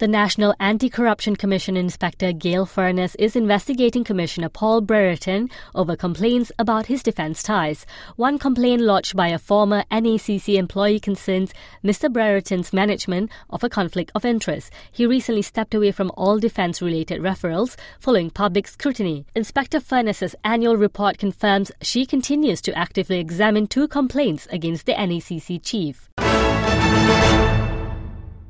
The National Anti-Corruption Commission Inspector Gail Furness is investigating Commissioner Paul Brereton over complaints about his defence ties. One complaint lodged by a former NACC employee concerns Mr. Brereton's management of a conflict of interest. He recently stepped away from all defence-related referrals following public scrutiny. Inspector Furness's annual report confirms she continues to actively examine 2 complaints against the NACC chief.